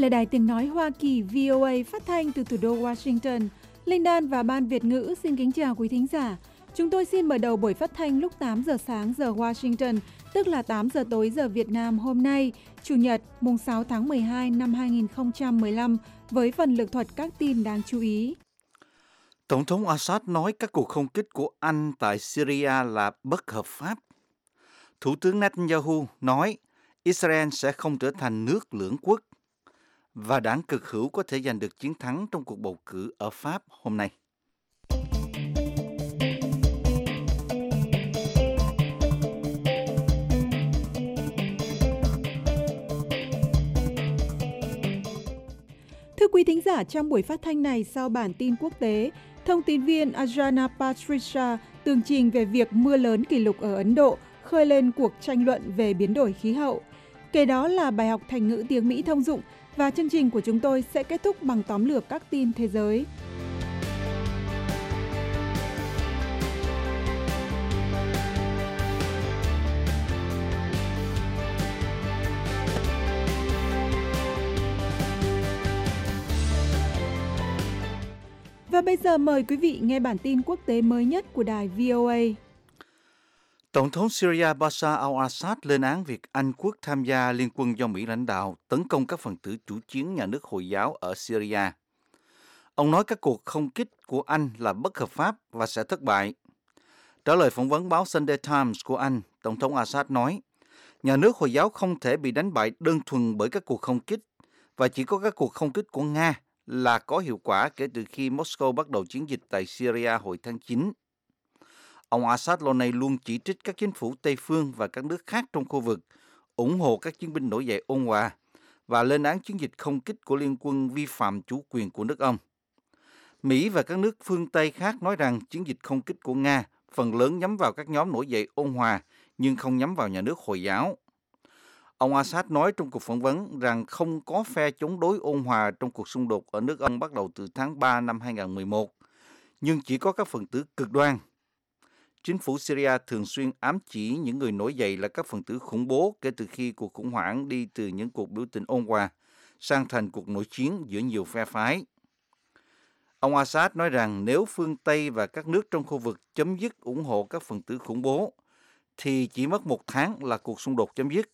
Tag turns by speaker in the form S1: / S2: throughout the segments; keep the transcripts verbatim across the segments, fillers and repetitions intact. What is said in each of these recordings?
S1: là Đài Tiếng Nói Hoa Kỳ vê o a phát thanh từ thủ đô Washington. Linh Đan và Ban Việt ngữ xin kính chào quý thính giả. Chúng tôi xin mở đầu buổi phát thanh lúc tám giờ sáng giờ Washington, tức là tám giờ tối giờ Việt Nam hôm nay, Chủ nhật, mùng sáu tháng mười hai năm hai nghìn không trăm mười lăm, với phần lược thuật các tin đáng chú ý.
S2: Tổng thống Assad nói các cuộc không kích của Anh tại Syria là bất hợp pháp. Thủ tướng Netanyahu nói Israel sẽ không trở thành nước lưỡng quốc. Và đảng cực hữu có thể giành được chiến thắng trong cuộc bầu cử ở Pháp hôm nay.
S1: Thưa quý thính giả, trong buổi phát thanh này sau bản tin quốc tế, thông tin viên Ajana Patricia tường trình về việc mưa lớn kỷ lục ở Ấn Độ khơi lên cuộc tranh luận về biến đổi khí hậu. Kế đó là bài học thành ngữ tiếng Mỹ thông dụng và chương trình của chúng tôi sẽ kết thúc bằng tóm lược các tin thế giới. Và bây giờ mời quý vị nghe bản tin quốc tế mới nhất của đài vê o a.
S2: Tổng thống Syria Bashar al-Assad lên án việc Anh quốc tham gia liên quân do Mỹ lãnh đạo tấn công các phần tử chủ chiến nhà nước Hồi giáo ở Syria. Ông nói các cuộc không kích của Anh là bất hợp pháp và sẽ thất bại. Trả lời phỏng vấn báo Sunday Times của Anh, Tổng thống Assad nói, nhà nước Hồi giáo không thể bị đánh bại đơn thuần bởi các cuộc không kích và chỉ có các cuộc không kích của Nga là có hiệu quả kể từ khi Moscow bắt đầu chiến dịch tại Syria hồi tháng chín. Ông Assad lâu nay luôn chỉ trích các chính phủ Tây phương và các nước khác trong khu vực, ủng hộ các chiến binh nổi dậy ôn hòa và lên án chiến dịch không kích của liên quân vi phạm chủ quyền của nước ông. Mỹ và các nước phương Tây khác nói rằng chiến dịch không kích của Nga phần lớn nhắm vào các nhóm nổi dậy ôn hòa nhưng không nhắm vào nhà nước Hồi giáo. Ông Assad nói trong cuộc phỏng vấn rằng không có phe chống đối ôn hòa trong cuộc xung đột ở nước ông bắt đầu từ tháng ba năm hai nghìn không trăm mười một, nhưng chỉ có các phần tử cực đoan. Chính phủ Syria thường xuyên ám chỉ những người nổi dậy là các phần tử khủng bố kể từ khi cuộc khủng hoảng đi từ những cuộc biểu tình ôn hòa sang thành cuộc nội chiến giữa nhiều phe phái. Ông Assad nói rằng nếu phương Tây và các nước trong khu vực chấm dứt ủng hộ các phần tử khủng bố, thì chỉ mất một tháng là cuộc xung đột chấm dứt.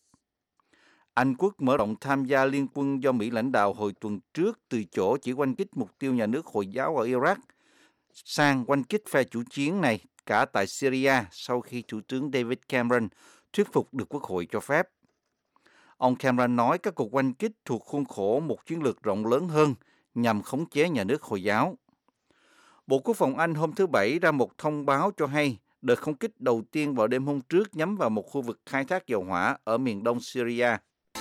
S2: Anh quốc mở rộng tham gia liên quân do Mỹ lãnh đạo hồi tuần trước từ chỗ chỉ oanh kích mục tiêu nhà nước Hồi giáo ở Iraq sang oanh kích phe chủ chiến này cả tại Syria sau khi Thủ tướng David Cameron thuyết phục được Quốc hội cho phép. Ông Cameron nói các cuộc oanh kích thuộc khuôn khổ một chiến lược rộng lớn hơn nhằm khống chế nhà nước Hồi giáo. Bộ Quốc phòng Anh hôm thứ Bảy ra một thông báo cho hay đợt không kích đầu tiên vào đêm hôm trước nhắm vào một khu vực khai thác dầu hỏa ở miền đông Syria.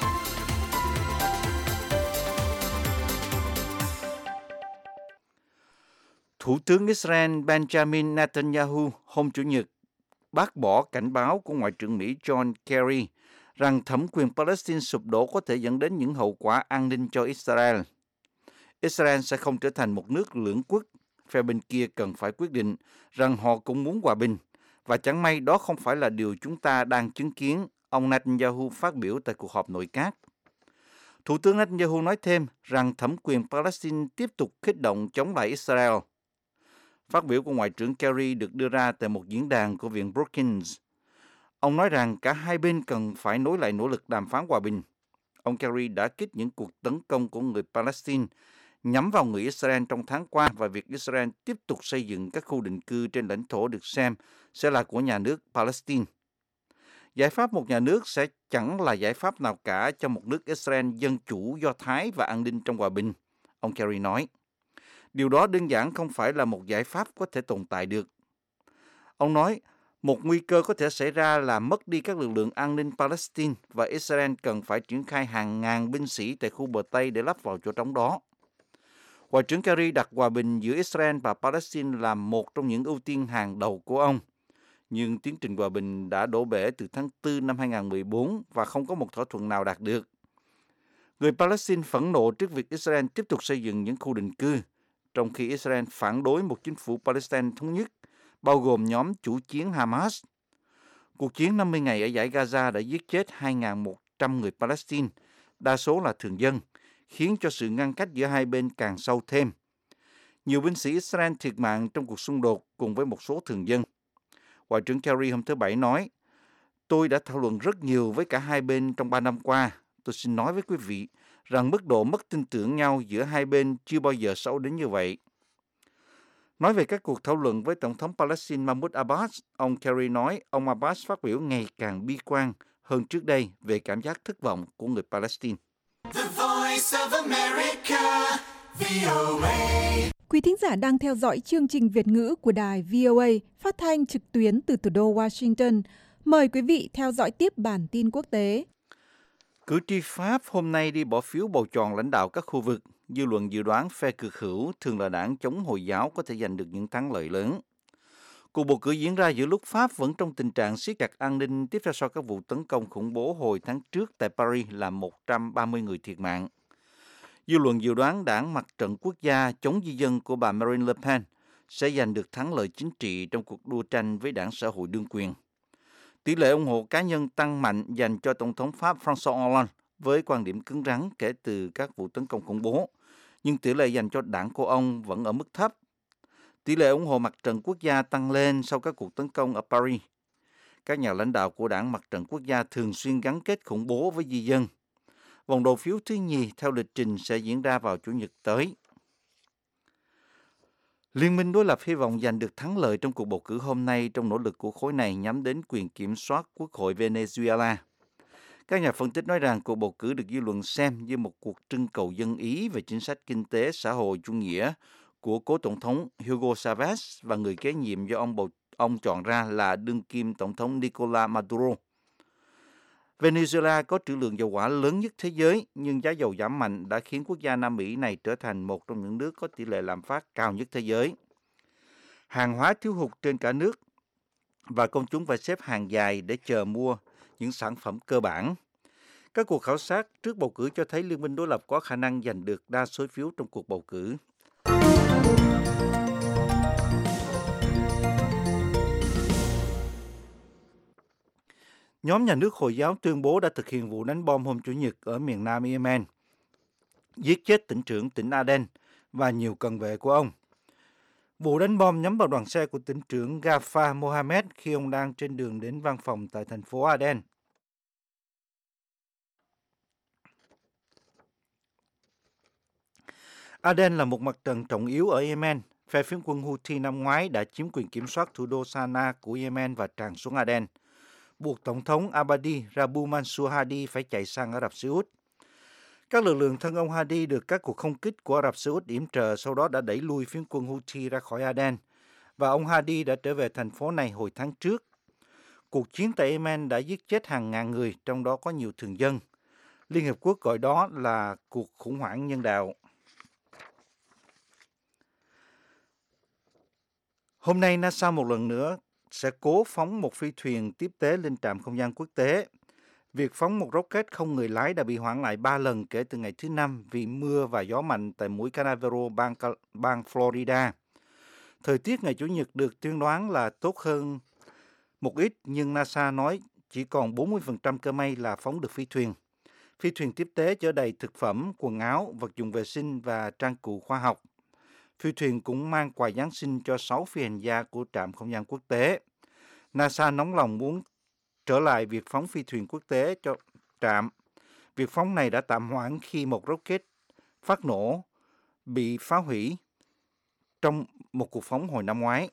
S2: Thủ tướng Israel Benjamin Netanyahu hôm Chủ nhật bác bỏ cảnh báo của Ngoại trưởng Mỹ John Kerry rằng thẩm quyền Palestine sụp đổ có thể dẫn đến những hậu quả an ninh cho Israel. Israel sẽ không trở thành một nước lưỡng quốc. Phe bên kia cần phải quyết định rằng họ cũng muốn hòa bình. Và chẳng may đó không phải là điều chúng ta đang chứng kiến, ông Netanyahu phát biểu tại cuộc họp nội các. Thủ tướng Netanyahu nói thêm rằng thẩm quyền Palestine tiếp tục kích động chống lại Israel. Phát biểu của Ngoại trưởng Kerry được đưa ra tại một diễn đàn của Viện Brookings. Ông nói rằng cả hai bên cần phải nối lại nỗ lực đàm phán hòa bình. Ông Kerry đã kích những cuộc tấn công của người Palestine nhắm vào người Israel trong tháng qua và việc Israel tiếp tục xây dựng các khu định cư trên lãnh thổ được xem sẽ là của nhà nước Palestine. Giải pháp một nhà nước sẽ chẳng là giải pháp nào cả cho một nước Israel dân chủ, do Thái và an ninh trong hòa bình, ông Kerry nói. Điều đó đơn giản không phải là một giải pháp có thể tồn tại được. Ông nói, một nguy cơ có thể xảy ra là mất đi các lực lượng an ninh Palestine và Israel cần phải triển khai hàng ngàn binh sĩ tại khu bờ Tây để lấp vào chỗ trống đó. Ngoại trưởng Kerry đặt hòa bình giữa Israel và Palestine là một trong những ưu tiên hàng đầu của ông. Nhưng tiến trình hòa bình đã đổ bể từ tháng tư năm hai nghìn không trăm mười bốn và không có một thỏa thuận nào đạt được. Người Palestine phẫn nộ trước việc Israel tiếp tục xây dựng những khu định cư, trong khi Israel phản đối một chính phủ Palestine thống nhất, bao gồm nhóm chủ chiến Hamas. Cuộc chiến năm mươi ngày ở dải Gaza đã giết chết hai nghìn một trăm người Palestine, đa số là thường dân, khiến cho sự ngăn cách giữa hai bên càng sâu thêm. Nhiều binh sĩ Israel thiệt mạng trong cuộc xung đột cùng với một số thường dân. Ngoại trưởng Kerry hôm thứ Bảy nói, tôi đã thảo luận rất nhiều với cả hai bên trong ba năm qua. Tôi xin nói với quý vị rằng mức độ mất tin tưởng nhau giữa hai bên chưa bao giờ xấu đến như vậy. Nói về các cuộc thảo luận với Tổng thống Palestine Mahmoud Abbas, ông Kerry nói ông Abbas phát biểu ngày càng bi quan hơn trước đây về cảm giác thất vọng của người Palestine.
S1: The Voice of America, vê o a. Quý thính giả đang theo dõi chương trình Việt ngữ của đài vê o a phát thanh trực tuyến từ thủ đô Washington. Mời quý vị theo dõi tiếp bản tin quốc tế.
S2: Cử tri Pháp hôm nay đi bỏ phiếu bầu chọn lãnh đạo các khu vực. Dư luận dự đoán phe cực hữu, thường là đảng chống Hồi giáo, có thể giành được những thắng lợi lớn. Cuộc bầu cử diễn ra giữa lúc Pháp vẫn trong tình trạng siết chặt an ninh tiếp theo sau các vụ tấn công khủng bố hồi tháng trước tại Paris làm một trăm ba mươi người thiệt mạng. Dư luận dự đoán đảng Mặt trận Quốc gia chống di dân của bà Marine Le Pen sẽ giành được thắng lợi chính trị trong cuộc đua tranh với đảng xã hội đương quyền. Tỷ lệ ủng hộ cá nhân tăng mạnh dành cho Tổng thống Pháp François Hollande với quan điểm cứng rắn kể từ các vụ tấn công khủng bố, nhưng tỷ lệ dành cho đảng của ông vẫn ở mức thấp. Tỷ lệ ủng hộ Mặt trận Quốc gia tăng lên sau các cuộc tấn công ở Paris. Các nhà lãnh đạo của đảng Mặt trận Quốc gia thường xuyên gắn kết khủng bố với di dân. Vòng đầu phiếu thứ nhì theo lịch trình sẽ diễn ra vào Chủ nhật tới. Liên minh đối lập hy vọng giành được thắng lợi trong cuộc bầu cử hôm nay trong nỗ lực của khối này nhắm đến quyền kiểm soát Quốc hội Venezuela. Các nhà phân tích nói rằng cuộc bầu cử được dư luận xem như một cuộc trưng cầu dân Ý về chính sách kinh tế xã hội chủ nghĩa của cố tổng thống Hugo Chavez và người kế nhiệm do ông bầu ông chọn ra là đương kim tổng thống Nicolás Maduro. Venezuela có trữ lượng dầu hỏa lớn nhất thế giới, nhưng giá dầu giảm mạnh đã khiến quốc gia Nam Mỹ này trở thành một trong những nước có tỷ lệ lạm phát cao nhất thế giới. Hàng hóa thiếu hụt trên cả nước và công chúng phải xếp hàng dài để chờ mua những sản phẩm cơ bản. Các cuộc khảo sát trước bầu cử cho thấy Liên minh đối lập có khả năng giành được đa số phiếu trong cuộc bầu cử. Nhóm nhà nước Hồi giáo tuyên bố đã thực hiện vụ đánh bom hôm Chủ nhật ở miền nam Yemen, giết chết tỉnh trưởng tỉnh Aden và nhiều cận vệ của ông. Vụ đánh bom nhắm vào đoàn xe của tỉnh trưởng Ghaffar Mohammed khi ông đang trên đường đến văn phòng tại thành phố Aden. Aden là một mặt trận trọng yếu ở Yemen. Phe phiến quân Houthi năm ngoái đã chiếm quyền kiểm soát thủ đô Sanaa của Yemen và tràn xuống Aden, buộc Tổng thống Abadi Rabu Mansur Hadi phải chạy sang Ả Rập Xê Út. Các lực lượng thân ông Hadi được các cuộc không kích của Ả Rập Xê Út yểm trợ, sau đó đã đẩy lui phiến quân Houthi ra khỏi Aden, và ông Hadi đã trở về thành phố này hồi tháng trước. Cuộc chiến tại Yemen đã giết chết hàng ngàn người, trong đó có nhiều thường dân. Liên Hiệp Quốc gọi đó là cuộc khủng hoảng nhân đạo. Hôm nay, NASA một lần nữa sẽ cố phóng một phi thuyền tiếp tế lên trạm không gian quốc tế. Việc phóng một rocket không người lái đã bị hoãn lại ba lần kể từ ngày thứ Năm vì mưa và gió mạnh tại mũi Canaveral, bang, bang Florida. Thời tiết ngày Chủ nhật được tiên đoán là tốt hơn một ít, nhưng NASA nói chỉ còn bốn mươi phần trăm cơ may là phóng được phi thuyền. Phi thuyền tiếp tế chở đầy thực phẩm, quần áo, vật dụng vệ sinh và trang cụ khoa học. Phi thuyền cũng mang quà Giáng sinh cho sáu phi hành gia của trạm không gian quốc tế. NASA nóng lòng muốn trở lại việc phóng phi thuyền quốc tế cho trạm. Việc phóng này đã tạm hoãn khi một rocket phát nổ bị phá hủy trong một cuộc phóng hồi năm ngoái.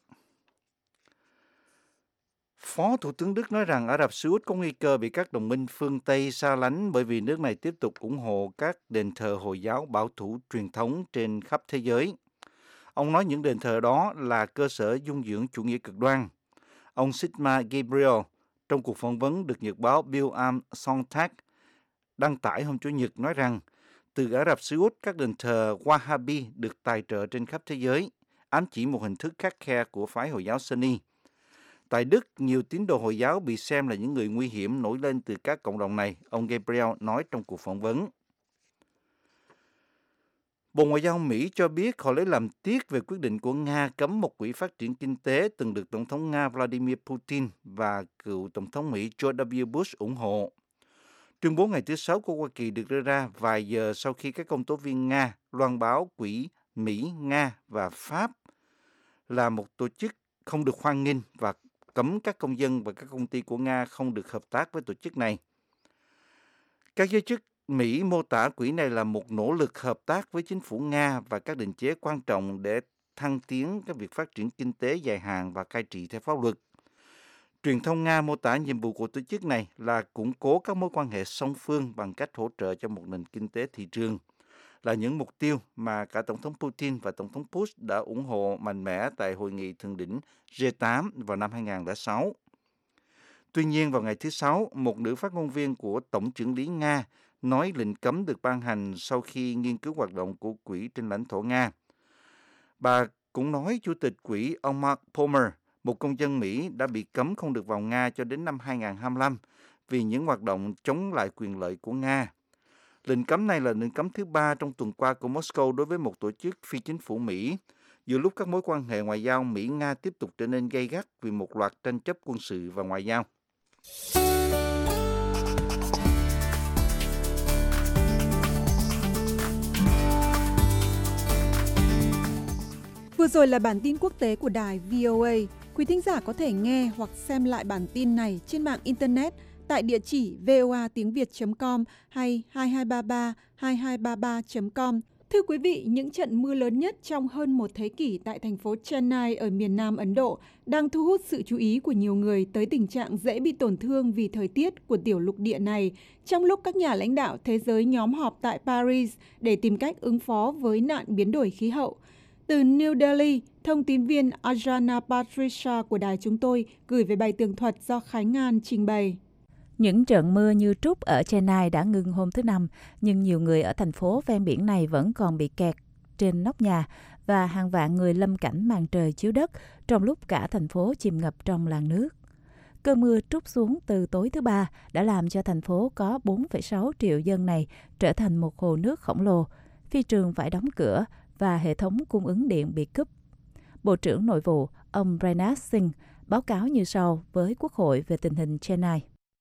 S2: Phó Thủ tướng Đức nói rằng Ả Rập Xê Út có nguy cơ bị các đồng minh phương Tây xa lánh bởi vì nước này tiếp tục ủng hộ các đền thờ Hồi giáo bảo thủ truyền thống trên khắp thế giới. Ông nói những đền thờ đó là cơ sở dung dưỡng chủ nghĩa cực đoan. Ông Sigmar Gabriel, trong cuộc phỏng vấn được nhật báo Bild am Sonntag đăng tải hôm Chủ nhật, nói rằng từ Ả Rập Xê Út, các đền thờ Wahhabi được tài trợ trên khắp thế giới, ám chỉ một hình thức khắt khe của phái Hồi giáo Sunni. Tại Đức, nhiều tín đồ Hồi giáo bị xem là những người nguy hiểm nổi lên từ các cộng đồng này, ông Gabriel nói trong cuộc phỏng vấn. Bộ Ngoại giao Mỹ cho biết họ lấy làm tiếc về quyết định của Nga cấm một quỹ phát triển kinh tế từng được Tổng thống Nga Vladimir Putin và cựu Tổng thống Mỹ George W. Bush ủng hộ. Tuyên bố ngày thứ Sáu của Hoa Kỳ được đưa ra vài giờ sau khi các công tố viên Nga loan báo quỹ Mỹ, Nga và Pháp là một tổ chức không được hoan nghênh và cấm các công dân và các công ty của Nga không được hợp tác với tổ chức này. Các giới chức Mỹ mô tả quỹ này là một nỗ lực hợp tác với chính phủ Nga và các định chế quan trọng để thăng tiến các việc phát triển kinh tế dài hạn và cai trị theo pháp luật. Truyền thông Nga mô tả nhiệm vụ của tổ chức này là củng cố các mối quan hệ song phương bằng cách hỗ trợ cho một nền kinh tế thị trường, là những mục tiêu mà cả Tổng thống Putin và Tổng thống Bush đã ủng hộ mạnh mẽ tại hội nghị thượng đỉnh G tám vào năm hai nghìn không trăm lẻ sáu. Tuy nhiên, vào ngày thứ Sáu, một nữ phát ngôn viên của Tổng chưởng lý Nga nói lệnh cấm được ban hành sau khi nghiên cứu hoạt động của quỹ trên lãnh thổ Nga. Bà cũng nói Chủ tịch quỹ ông Mark Palmer, một công dân Mỹ, đã bị cấm không được vào Nga cho đến năm hai nghìn không trăm hai mươi lăm vì những hoạt động chống lại quyền lợi của Nga. Lệnh cấm này là lệnh cấm thứ ba trong tuần qua của Moscow đối với một tổ chức phi chính phủ Mỹ, giữa lúc các mối quan hệ ngoại giao Mỹ-Nga tiếp tục trở nên gay gắt vì một loạt tranh chấp quân sự và ngoại giao.
S1: Vừa rồi là bản tin quốc tế của đài vê o a. Quý thính giả có thể nghe hoặc xem lại bản tin này trên mạng Internet tại địa chỉ voa tiếng việt chấm com hay hai hai ba ba hai hai ba ba chấm com. Thưa quý vị, những trận mưa lớn nhất trong hơn một thế kỷ tại thành phố Chennai ở miền Nam Ấn Độ đang thu hút sự chú ý của nhiều người tới tình trạng dễ bị tổn thương vì thời tiết của tiểu lục địa này, trong lúc các nhà lãnh đạo thế giới nhóm họp tại Paris để tìm cách ứng phó với nạn biến đổi khí hậu. Từ New Delhi, thông tin viên Ajana Patricia của đài chúng tôi gửi về bài tường thuật do Khánh An trình bày.
S3: Những trận mưa như trút ở Chennai đã ngừng hôm thứ Năm, nhưng nhiều người ở thành phố ven biển này vẫn còn bị kẹt trên nóc nhà và hàng vạn người lâm cảnh màn trời chiếu đất trong lúc cả thành phố chìm ngập trong làn nước. Cơn mưa trút xuống từ tối thứ Ba đã làm cho thành phố có bốn phẩy sáu triệu dân này trở thành một hồ nước khổng lồ, phi trường phải đóng cửa và hệ thống cung ứng điện bị cúp. Bộ trưởng Nội vụ, ông Rajnath Singh, báo cáo như sau với Quốc hội về tình hình Chennai.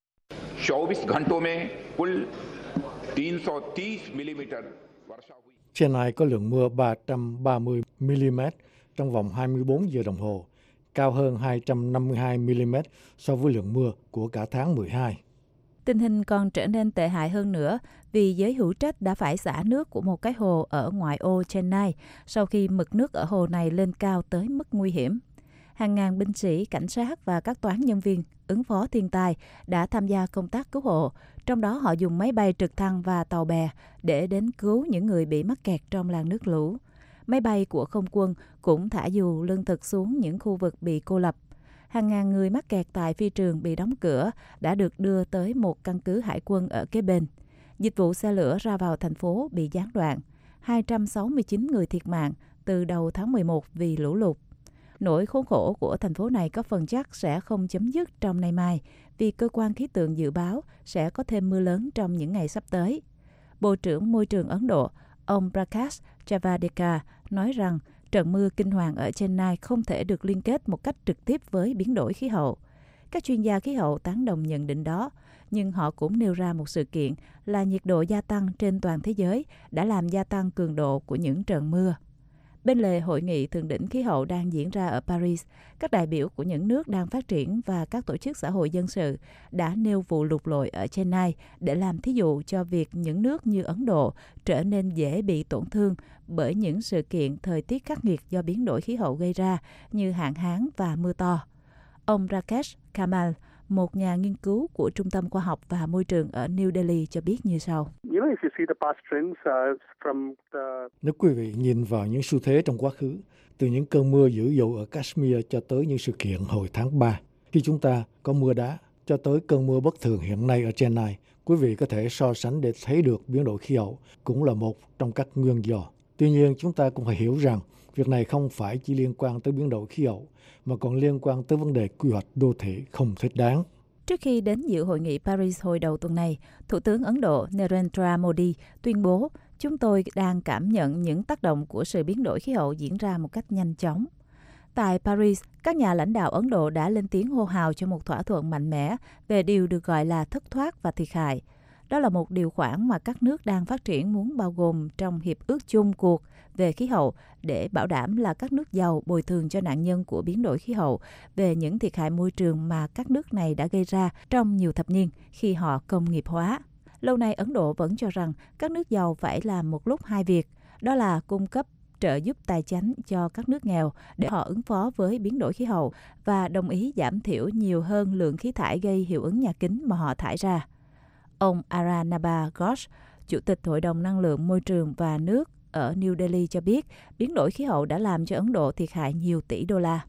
S4: Chennai có lượng mưa ba trăm ba mươi mi-li-mét trong vòng hai mươi bốn giờ đồng hồ, cao hơn hai trăm năm mươi hai mi-li-mét so với lượng mưa của cả tháng mười hai.
S3: Tình hình còn trở nên tệ hại hơn nữa vì giới hữu trách đã phải xả nước của một cái hồ ở ngoại ô Chennai sau khi mực nước ở hồ này lên cao tới mức nguy hiểm. Hàng ngàn binh sĩ, cảnh sát và các toán nhân viên ứng phó thiên tai đã tham gia công tác cứu hộ, trong đó họ dùng máy bay trực thăng và tàu bè để đến cứu những người bị mắc kẹt trong làn nước lũ. Máy bay của không quân cũng thả dù lương thực xuống những khu vực bị cô lập. Hàng ngàn người mắc kẹt tại phi trường bị đóng cửa đã được đưa tới một căn cứ hải quân ở kế bên. Dịch vụ xe lửa ra vào thành phố bị gián đoạn. hai trăm sáu mươi chín người thiệt mạng từ đầu tháng mười một vì lũ lụt. Nỗi khốn khổ của thành phố này có phần chắc sẽ không chấm dứt trong nay mai vì cơ quan khí tượng dự báo sẽ có thêm mưa lớn trong những ngày sắp tới. Bộ trưởng Môi trường Ấn Độ, ông Prakash Javadekar nói rằng trận mưa kinh hoàng ở Chennai không thể được liên kết một cách trực tiếp với biến đổi khí hậu. Các chuyên gia khí hậu tán đồng nhận định đó, nhưng họ cũng nêu ra một sự kiện là nhiệt độ gia tăng trên toàn thế giới đã làm gia tăng cường độ của những trận mưa. Bên lề hội nghị thượng đỉnh khí hậu đang diễn ra ở Paris, các đại biểu của những nước đang phát triển và các tổ chức xã hội dân sự đã nêu vụ lụt lội ở Chennai để làm thí dụ cho việc những nước như Ấn Độ trở nên dễ bị tổn thương bởi những sự kiện thời tiết khắc nghiệt do biến đổi khí hậu gây ra như hạn hán và mưa to. Ông Rakesh Kamal, một nhà nghiên cứu của Trung tâm Khoa học và Môi trường ở New Delhi cho biết như sau.
S4: Nếu quý vị nhìn vào những xu thế trong quá khứ, từ những cơn mưa dữ dội ở Kashmir cho tới những sự kiện hồi tháng ba, khi chúng ta có mưa đá, cho tới cơn mưa bất thường hiện nay ở Chennai, quý vị có thể so sánh để thấy được biến đổi khí hậu cũng là một trong các nguyên do. Tuy nhiên, chúng ta cũng phải hiểu rằng việc này không phải chỉ liên quan tới biến đổi khí hậu, mà còn liên quan tới vấn đề quy hoạch đô thị không thích đáng.
S3: Trước khi đến dự hội nghị Paris hồi đầu tuần này, Thủ tướng Ấn Độ Narendra Modi tuyên bố chúng tôi đang cảm nhận những tác động của sự biến đổi khí hậu diễn ra một cách nhanh chóng. Tại Paris, các nhà lãnh đạo Ấn Độ đã lên tiếng hô hào cho một thỏa thuận mạnh mẽ về điều được gọi là thất thoát và thiệt hại. Đó là một điều khoản mà các nước đang phát triển muốn bao gồm trong hiệp ước chung cuộc về khí hậu để bảo đảm là các nước giàu bồi thường cho nạn nhân của biến đổi khí hậu về những thiệt hại môi trường mà các nước này đã gây ra trong nhiều thập niên khi họ công nghiệp hóa. Lâu nay Ấn Độ vẫn cho rằng các nước giàu phải làm một lúc hai việc, đó là cung cấp trợ giúp tài chánh cho các nước nghèo để họ ứng phó với biến đổi khí hậu và đồng ý giảm thiểu nhiều hơn lượng khí thải gây hiệu ứng nhà kính mà họ thải ra. Ông Arnaba Ghosh, Chủ tịch Hội đồng Năng lượng Môi trường và Nước ở New Delhi cho biết, biến đổi khí hậu đã làm cho Ấn Độ thiệt hại nhiều tỷ đô la.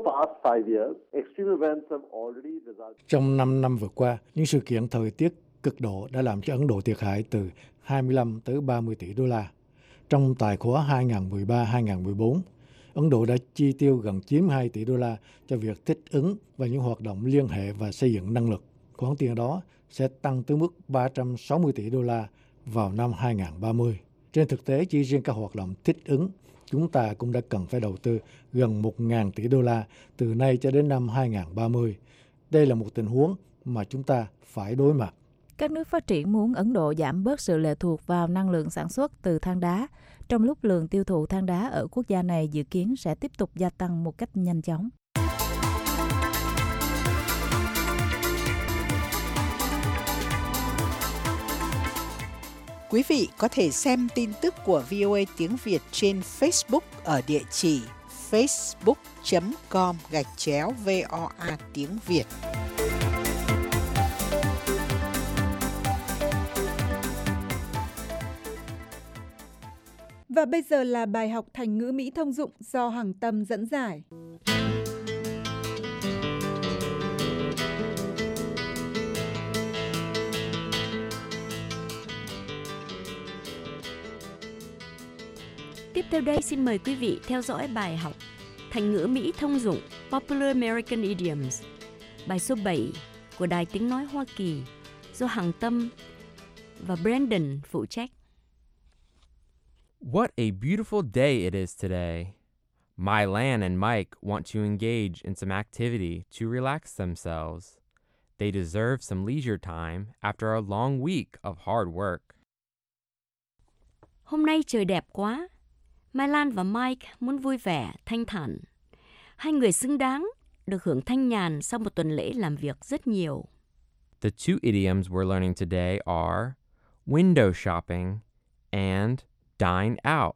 S4: Trong năm năm vừa qua, những sự kiện thời tiết cực độ đã làm cho Ấn Độ thiệt hại từ hai mươi lăm tới ba mươi tỷ đô la. Trong tài khóa hai nghìn không trăm mười ba hai nghìn không trăm mười bốn, Ấn Độ đã chi tiêu gần chín mươi hai tỷ đô la cho việc thích ứng và những hoạt động liên hệ và xây dựng năng lực. Khoản tiền đó sẽ tăng tới mức ba trăm sáu mươi tỷ đô la vào năm hai nghìn không trăm ba mươi. Trên thực tế, chỉ riêng các hoạt động thích ứng, chúng ta cũng đã cần phải đầu tư gần một nghìn tỷ đô la từ nay cho đến năm hai nghìn không trăm ba mươi. Đây là một tình huống mà chúng ta phải đối mặt.
S3: Các nước phát triển muốn Ấn Độ giảm bớt sự lệ thuộc vào năng lượng sản xuất từ than đá, trong lúc lượng tiêu thụ than đá ở quốc gia này dự kiến sẽ tiếp tục gia tăng một cách nhanh chóng.
S5: Quý vị có thể xem tin tức của vê o a tiếng Việt trên Facebook ở địa chỉ facebook chấm com gạch chéo vê o a tiếng Việt.
S1: Và bây giờ là bài học thành ngữ Mỹ thông dụng do Hằng Tâm dẫn giải.
S6: Tiếp theo đây xin mời quý vị theo dõi bài học thành ngữ Mỹ thông dụng Popular American Idioms, bài số bảy của Đài Tiếng Nói Hoa Kỳ do Hằng Tâm và Brandon phụ trách.
S7: What a beautiful day it is today. Mylan and Mike want to engage in some activity to relax themselves. They deserve some leisure time after a long week of hard work.
S6: Hôm nay trời đẹp quá. Mai Lan và Mike muốn vui vẻ, thanh thản. Hai người xứng đáng được hưởng thanh nhàn sau một tuần lễ làm việc rất nhiều.
S7: The two idioms we're learning today are window shopping and dine out.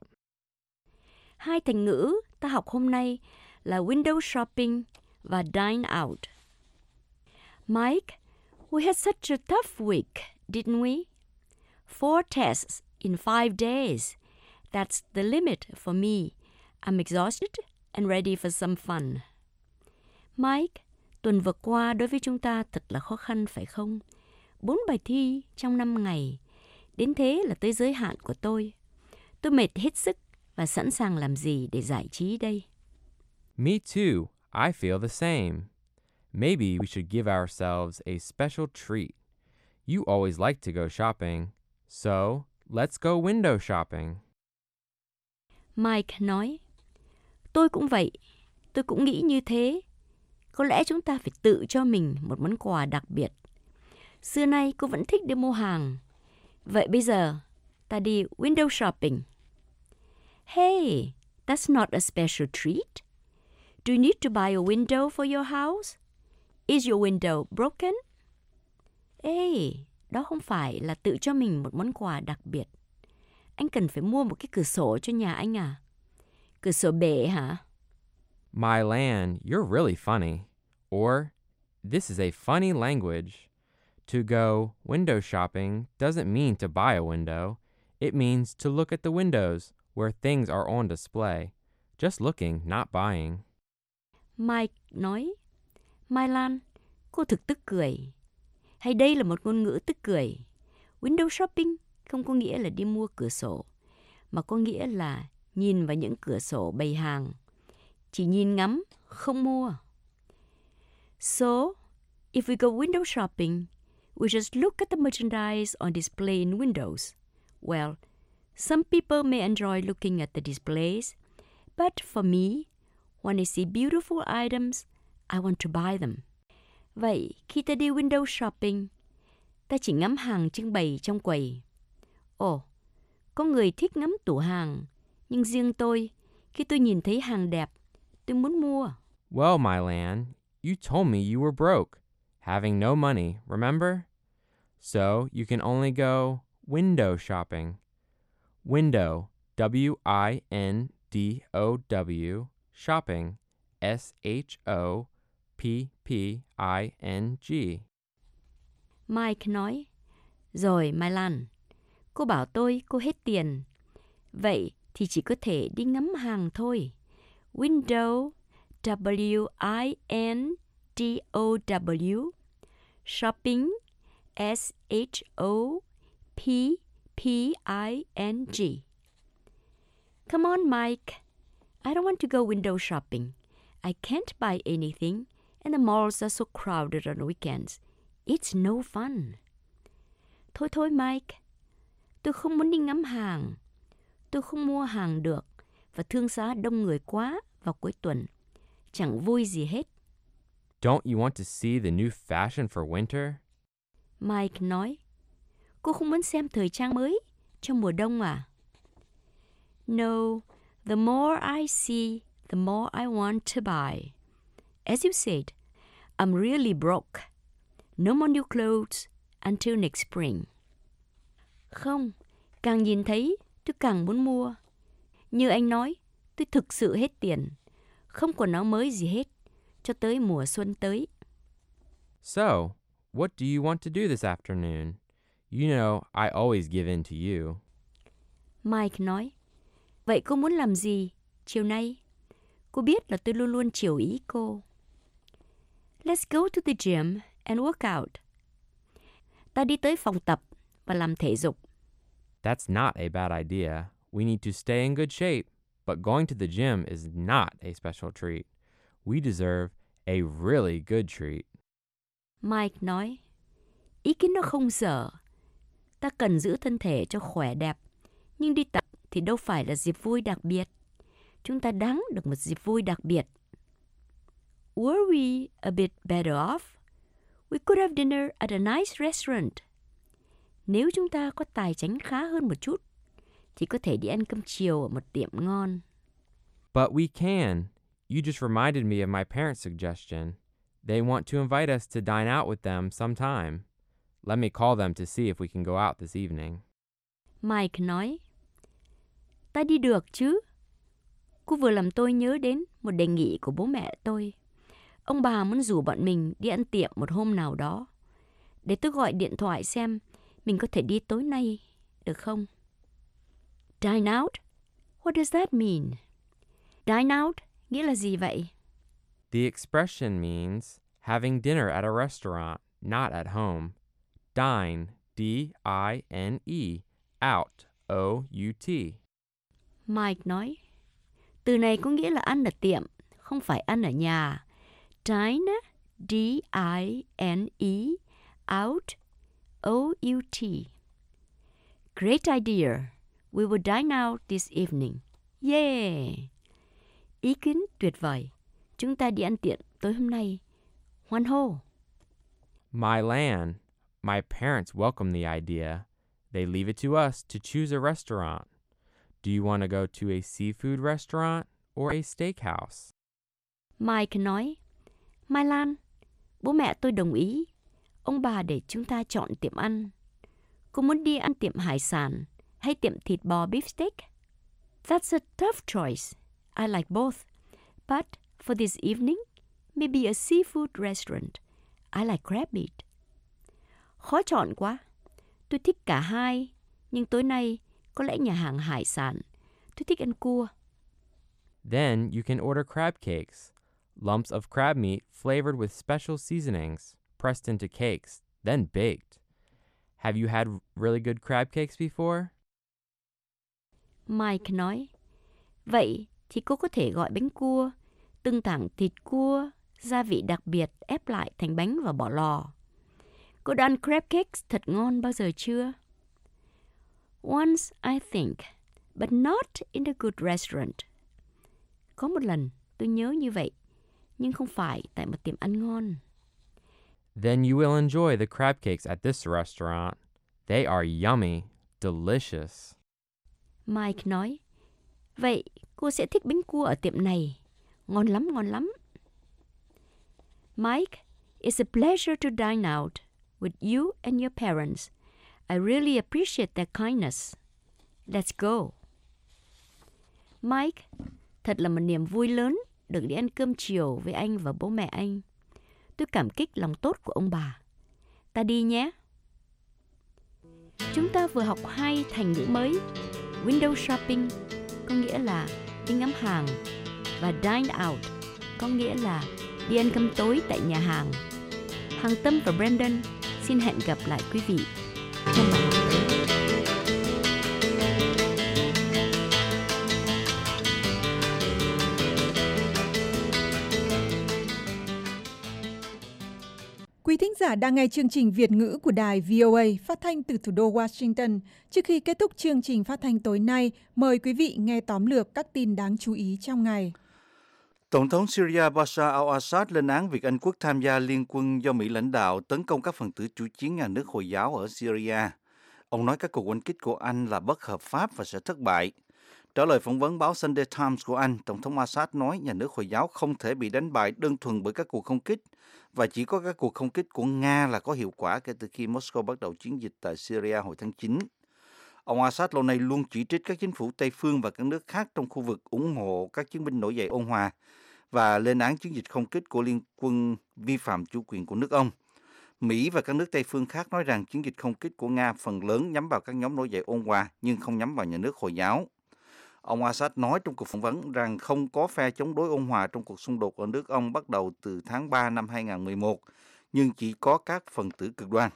S6: Hai thành ngữ ta học hôm nay là window shopping và dine out. Mike, we had such a tough week, didn't we? Four tests in five days. That's the limit for me. I'm exhausted and ready for some fun. Mike, tuần vừa qua đối với chúng ta thật là khó khăn phải không? Bốn bài thi trong năm ngày. Đến thế là tới giới hạn của tôi. Tôi mệt hết sức và sẵn sàng làm gì để giải trí đây?
S7: Me too. I feel the same. Maybe we should give ourselves a special treat. You always like to go shopping, so let's go window shopping.
S6: Mike nói, tôi cũng vậy, tôi cũng nghĩ như thế. Có lẽ chúng ta phải tự cho mình một món quà đặc biệt. Xưa nay cô vẫn thích đi mua hàng. Vậy bây giờ, ta đi window shopping. Hey, that's not a special treat. Do you need to buy a window for your house? Is your window broken? Ê, đó không phải là tự cho mình một món quà đặc biệt. Anh cần phải mua một cái cửa sổ cho nhà anh à? Cửa sổ bể hả?
S7: Mylan, you're really funny. Or, this is a funny language. To go window shopping doesn't mean to buy a window. It means to look at the windows where things are on display. Just looking, not buying.
S6: Mike nói, Mai Lan, cô thực tức cười. Hay đây là một ngôn ngữ tức cười. Window shopping không có nghĩa là đi mua cửa sổ, mà có nghĩa là nhìn vào những cửa sổ bày hàng. Chỉ nhìn ngắm, không mua. So, if we go window shopping, we just look at the merchandise on display in windows. Well, some people may enjoy looking at the displays, but for me, when I see beautiful items, I want to buy them. Vậy, khi ta đi window shopping, ta chỉ ngắm hàng trưng bày trong quầy. Ồ, có người thích ngắm tủ hàng, nhưng riêng tôi, khi tôi nhìn thấy hàng đẹp, tôi muốn mua.
S7: Well, Mylan, you told me you were broke, having no money, remember? So you can only go window shopping. Window, W I N D O W, shopping, S H O P P I N G.
S6: Mike nói, rồi Mylan, cô bảo tôi cô hết tiền. Vậy thì chỉ có thể đi ngắm hàng thôi. Window, W I N D O W, shopping, S H O P P I N G. Come on, Mike. I don't want to go window shopping. I can't buy anything, and the malls are so crowded on weekends. It's no fun. Thôi thôi, Mike. Tôi không muốn đi ngắm hàng. Tôi không mua hàng được, và thương xá đông người quá vào cuối tuần. Chẳng vui gì hết.
S7: Don't you want to see the new fashion for winter?
S6: Mike nói, cô không muốn xem thời trang mới trong mùa đông à? No, the more I see, the more I want to buy. As you said, I'm really broke. No more new clothes until next spring. Không, càng nhìn thấy, tôi càng muốn mua. Như anh nói, tôi thực sự hết tiền. Không quần áo mới gì hết, cho tới mùa xuân tới.
S7: So, what do you want to do this afternoon? You know I always give in to you.
S6: Mike nói, vậy cô muốn làm gì chiều nay? Cô biết là tôi luôn luôn chiều ý cô. Let's go to the gym and work out. Ta đi tới phòng tập và làm thể dục.
S7: That's not a bad idea. We need to stay in good shape, but going to the gym is not a special treat. We deserve a really good treat.
S6: Mike nói, ý kiến nó không dở. Ta cần giữ thân thể cho khỏe đẹp, nhưng đi tập thì đâu phải là dịp vui đặc biệt. Chúng ta đáng được một dịp vui đặc biệt. Were we a bit better off? We could have dinner at a nice restaurant. Nếu chúng ta có tài chánh khá hơn một chút, thì có thể đi ăn cơm chiều ở một tiệm ngon.
S7: But we can. You just reminded me of my parents' suggestion. They want to invite us to dine out with them sometime. Let me call them to see if we can go out this evening.
S6: Mike nói, ta đi được chứ? Cô vừa làm tôi nhớ đến một đề nghị của bố mẹ tôi. Ông bà muốn rủ bọn mình đi ăn tiệm một hôm nào đó. Để tôi gọi điện thoại xem mình có thể đi tối nay, được không? Dine out? What does that mean? Dine out nghĩa là gì vậy?
S7: The expression means having dinner at a restaurant, not at home. Dine, D I N E, out, O U T.
S6: Mike nói, từ này có nghĩa là ăn ở tiệm, không phải ăn ở nhà. Dine, D I N E, out, O U T. Great idea. We will dine out this evening. Yeah! Ý kiến tuyệt vời. Chúng ta đi ăn tiệm tối hôm nay. Hoan hô!
S7: Mylan, my parents welcome the idea. They leave it to us to choose a restaurant. Do you want to go to a seafood restaurant or a steakhouse?
S6: Mike nói, Mai Lan, bố mẹ tôi đồng ý. Ông bà để chúng ta chọn tiệm ăn. Cô muốn đi ăn tiệm hải sản hay tiệm thịt bò beef steak? That's a tough choice. I like both. But for this evening, maybe a seafood restaurant. I like crab meat. Khó chọn quá. Tôi thích cả hai, nhưng tối nay có lẽ nhà hàng hải sản. Tôi thích ăn cua.
S7: Then you can order crab cakes, lumps of crab meat flavored with special seasonings, pressed into cakes, then baked. Have you had really good crab cakes before?
S6: Mike nói, vậy thì cô có thể gọi bánh cua, từng tảng thịt cua, gia vị đặc biệt ép lại thành bánh và bỏ lò. Cô đã ăn crab cakes thật ngon bao giờ chưa? Once, I think, but not in a good restaurant. Có một lần tôi nhớ như vậy, nhưng không phải tại một tiệm ăn ngon.
S7: then you will enjoy the crab cakes at this restaurant. They are yummy, delicious.
S6: Mike nói, vậy cô sẽ thích bánh cua ở tiệm này. Ngon lắm, ngon lắm. Mike, it's a pleasure to dine out with you and your parents. I really appreciate their kindness. Let's go. Mike, thật là một niềm vui lớn được đi ăn cơm chiều với anh và bố mẹ anh. Tôi cảm kích lòng tốt của ông bà. Ta đi nhé. Chúng ta vừa học hai thành ngữ mới. Window shopping có nghĩa là đi ngắm hàng, và dine out có nghĩa là đi ăn cơm tối tại nhà hàng. Hằng Tâm và Brandon xin hẹn gặp lại quý vị trong bài học tới.
S1: Quý thính giả đang nghe chương trình Việt ngữ của đài vê o a phát thanh từ thủ đô Washington. Trước khi kết thúc chương trình phát thanh tối nay, mời quý vị nghe tóm lược các tin đáng chú ý trong ngày.
S2: Tổng thống Syria Bashar al-Assad lên án việc Anh quốc tham gia liên quân do Mỹ lãnh đạo tấn công các phần tử chủ chiến nhà nước Hồi giáo ở Syria. Ông nói các cuộc oanh kích của Anh là bất hợp pháp và sẽ thất bại. Trả lời phỏng vấn báo Sunday Times của Anh, Tổng thống Assad nói nhà nước Hồi giáo không thể bị đánh bại đơn thuần bởi các cuộc không kích, và chỉ có các cuộc không kích của Nga là có hiệu quả kể từ khi Moscow bắt đầu chiến dịch tại Syria hồi tháng chín. Ông Assad lâu nay luôn chỉ trích các chính phủ Tây phương và các nước khác trong khu vực ủng hộ các chiến binh nổi dậy ôn hòa và lên án chiến dịch không kích của liên quân vi phạm chủ quyền của nước ông. Mỹ và các nước Tây phương khác nói rằng chiến dịch không kích của Nga phần lớn nhắm vào các nhóm nổi dậy ôn hòa nhưng không nhắm vào nhà nước Hồi giáo. Ông Assad nói trong cuộc phỏng vấn rằng không có phe chống đối ôn hòa trong cuộc xung đột ở nước ông bắt đầu từ tháng ba năm hai nghìn không trăm mười một, nhưng chỉ có các phần tử cực đoan.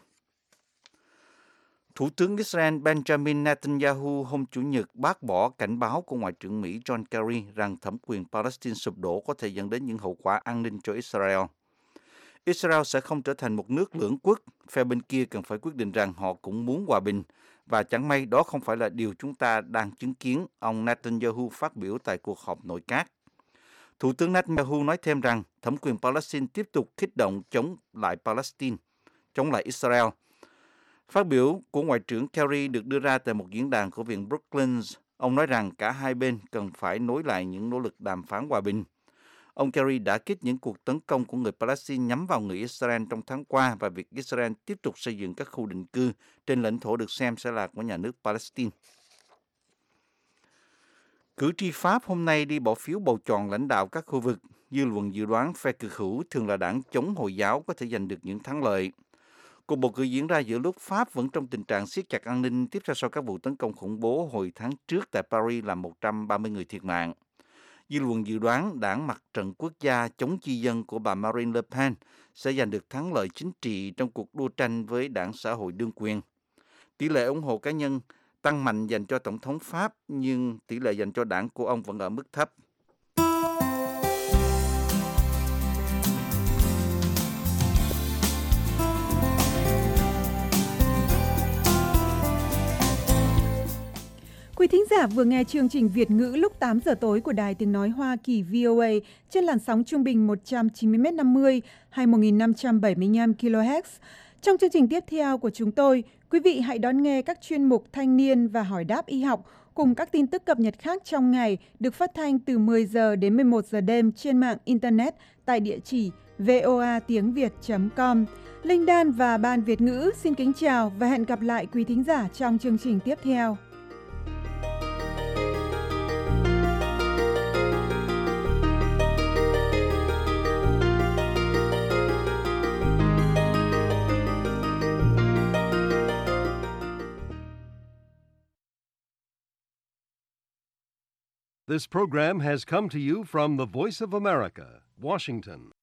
S2: Thủ tướng Israel Benjamin Netanyahu hôm Chủ nhật bác bỏ cảnh báo của Ngoại trưởng Mỹ John Kerry rằng thẩm quyền Palestine sụp đổ có thể dẫn đến những hậu quả an ninh cho Israel. Israel sẽ không trở thành một nước lưỡng quốc, phe bên kia cần phải quyết định rằng họ cũng muốn hòa bình, và chẳng may đó không phải là điều chúng ta đang chứng kiến, ông Netanyahu phát biểu tại cuộc họp nội các. Thủ tướng Netanyahu nói thêm rằng thẩm quyền Palestine tiếp tục kích động chống lại Palestine, chống lại Israel. Phát biểu của Ngoại trưởng Kerry được đưa ra tại một diễn đàn của Viện Brookings. Ông nói rằng cả hai bên cần phải nối lại những nỗ lực đàm phán hòa bình. Ông Kerry đã kích những cuộc tấn công của người Palestine nhắm vào người Israel trong tháng qua và việc Israel tiếp tục xây dựng các khu định cư trên lãnh thổ được xem sẽ là của nhà nước Palestine. Cử tri Pháp hôm nay đi bỏ phiếu bầu chọn lãnh đạo các khu vực. Dư luận dự đoán phe cực hữu, thường là đảng chống Hồi giáo, có thể giành được những thắng lợi. Cuộc bầu cử diễn ra giữa lúc Pháp vẫn trong tình trạng siết chặt an ninh tiếp theo sau các vụ tấn công khủng bố hồi tháng trước tại Paris làm một trăm ba mươi người thiệt mạng. Dư luận dự đoán đảng Mặt trận Quốc gia chống chi dân của bà Marine Le Pen sẽ giành được thắng lợi chính trị trong cuộc đua tranh với đảng xã hội đương quyền. Tỷ lệ ủng hộ cá nhân tăng mạnh dành cho Tổng thống Pháp, nhưng tỷ lệ dành cho đảng của ông vẫn ở mức thấp.
S1: Quý thính giả vừa nghe chương trình Việt ngữ lúc tám giờ tối của Đài Tiếng Nói Hoa Kỳ vê o a trên làn sóng trung bình một trăm chín mươi mét năm mươi hay một nghìn năm trăm bảy mươi lăm ki lô héc. Trong chương trình tiếp theo của chúng tôi, quý vị hãy đón nghe các chuyên mục Thanh niên và Hỏi đáp y học cùng các tin tức cập nhật khác trong ngày được phát thanh từ mười giờ đến mười một giờ đêm trên mạng Internet tại địa chỉ voa tiếng việt chấm com. Linh Đan và Ban Việt ngữ xin kính chào và hẹn gặp lại quý thính giả trong chương trình tiếp theo.
S8: This program has come to you from the Voice of America, Washington.